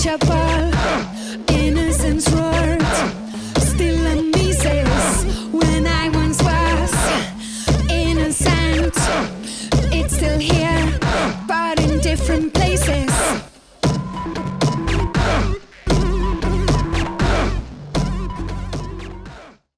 untouchable. Innocence roared, still amazes when I once was innocent. It's still here, but in different places.